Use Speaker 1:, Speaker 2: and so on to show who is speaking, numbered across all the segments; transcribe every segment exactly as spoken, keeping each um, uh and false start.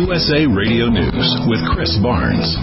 Speaker 1: U S A Radio News with Chris Barnes.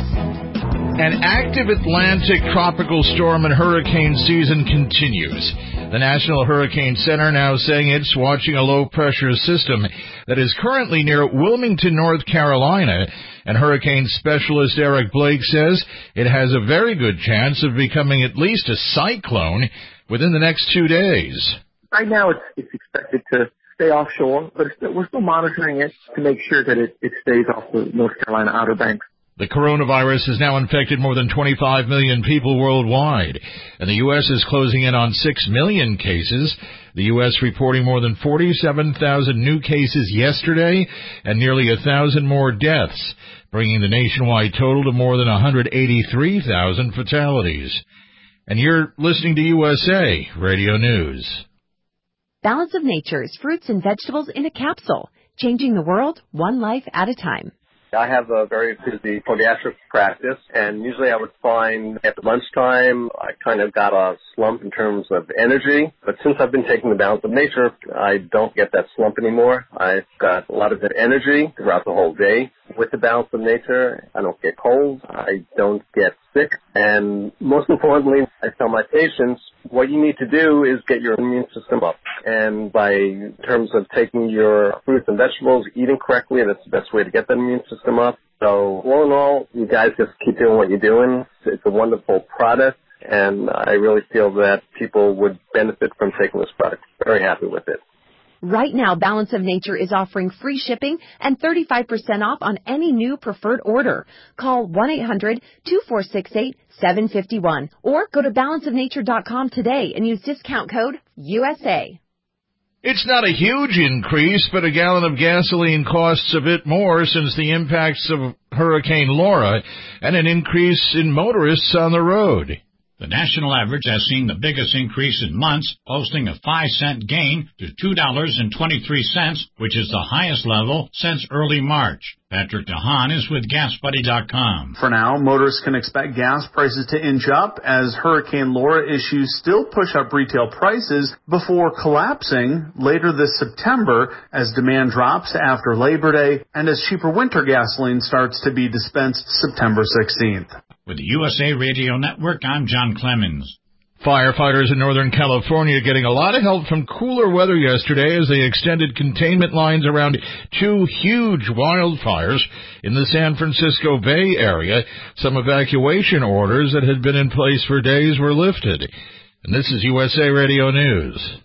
Speaker 2: An active Atlantic tropical storm and hurricane season continues. The National Hurricane Center now saying it's watching a low-pressure system that is currently near Wilmington, North Carolina, and hurricane specialist Eric Blake says it has a very good chance of becoming at least a cyclone within the next two days.
Speaker 3: Right now it's, it's expected to stay offshore, but it's, we're still monitoring it to make sure that it, it stays off the North Carolina Outer Banks.
Speaker 2: The coronavirus has now infected more than twenty-five million people worldwide, and the U S is closing in on six million cases. The U S reporting more than forty-seven thousand new cases yesterday and nearly one thousand more deaths, bringing the nationwide total to more than one hundred eighty-three thousand fatalities. And you're listening to U S A Radio News.
Speaker 4: Balance of Nature's fruits and vegetables in a capsule, changing the world one life at a time.
Speaker 5: I have a very busy podiatric practice, and usually I would find at lunchtime I kind of got a slump in terms of energy. But since I've been taking the Balance of Nature, I don't get that slump anymore. I've got a lot of energy throughout the whole day. With the Balance of Nature, I don't get colds, I don't get sick, and most importantly, I tell my patients, what you need to do is get your immune system up. And by in terms of taking your fruits and vegetables, eating correctly, that's the best way to get that immune system up. So all in all, you guys just keep doing what you're doing. It's a wonderful product, and I really feel that people would benefit from taking this product. Very happy with it.
Speaker 4: Right now, Balance of Nature is offering free shipping and thirty-five percent off on any new preferred order. Call one eight hundred two four six eight seven five one or go to balance of nature dot com today and use discount code U S A.
Speaker 2: It's not a huge increase, but a gallon of gasoline costs a bit more since the impacts of Hurricane Laura and an increase in motorists on the road.
Speaker 6: The national average has seen the biggest increase in months, posting a five cent gain to two dollars and twenty-three cents, which is the highest level since early March. Patrick DeHaan is with gas buddy dot com.
Speaker 7: For now, motorists can expect gas prices to inch up as Hurricane Laura issues still push up retail prices before collapsing later this September as demand drops after Labor Day and as cheaper winter gasoline starts to be dispensed September sixteenth.
Speaker 6: With the U S A Radio Network, I'm John Clemens.
Speaker 2: Firefighters in Northern California getting a lot of help from cooler weather yesterday as they extended containment lines around two huge wildfires in the San Francisco Bay Area. Some evacuation orders that had been in place for days were lifted. And this is U S A Radio News.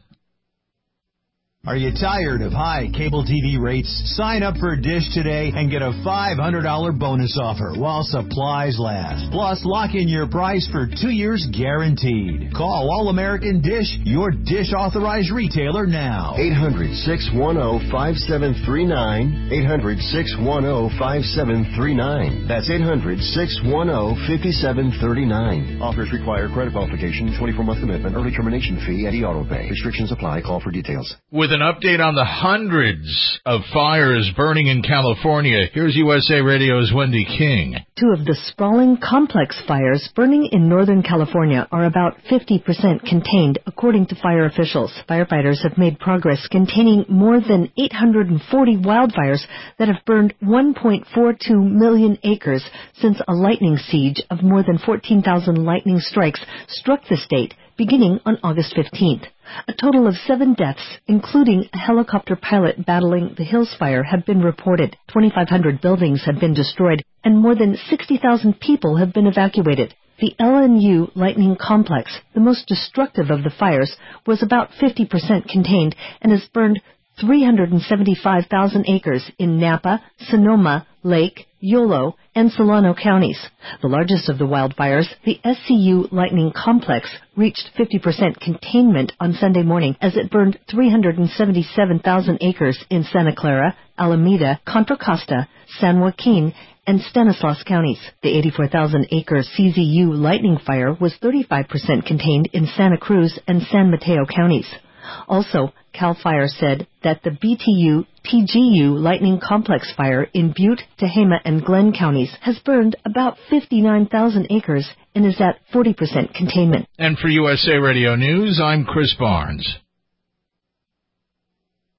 Speaker 8: Are you tired of high cable T V rates? Sign up for Dish today and get a five hundred dollars bonus offer while supplies last. Plus, lock in your price for two years guaranteed. Call All-American Dish, your Dish authorized retailer now.
Speaker 9: eight hundred, six one zero, five seven three nine. eight hundred, six one zero, five seven three nine. That's eight hundred, six one zero, five seven three nine. Offers require credit qualification, twenty-four month commitment, early termination fee, and e-auto pay. Restrictions apply. Call for details.
Speaker 2: With an update on the hundreds of fires burning in California, here's U S A Radio's Wendy King.
Speaker 10: Two of the sprawling complex fires burning in Northern California are about fifty percent contained, according to fire officials. Firefighters have made progress containing more than eight hundred forty wildfires that have burned one point four two million acres since a lightning siege of more than fourteen thousand lightning strikes struck the state beginning on August fifteenth. A total of seven deaths, including a helicopter pilot battling the Hills Fire, have been reported. twenty-five hundred buildings have been destroyed, and more than sixty thousand people have been evacuated. The L N U Lightning Complex, the most destructive of the fires, was about fifty percent contained and has burned three hundred seventy-five thousand acres in Napa, Sonoma, Lake, Yolo, and Solano counties. The largest of the wildfires, the S C U Lightning Complex, reached fifty percent containment on Sunday morning as it burned three hundred seventy-seven thousand acres in Santa Clara, Alameda, Contra Costa, San Joaquin, and Stanislaus counties. The eighty-four thousand acre C Z U Lightning Fire was thirty-five percent contained in Santa Cruz and San Mateo counties. Also, CAL FIRE said that the B T U T G U Lightning Complex fire in Butte, Tehama, and Glenn counties has burned about fifty-nine thousand acres and is at forty percent containment.
Speaker 2: And for U S A Radio News, I'm Chris Barnes.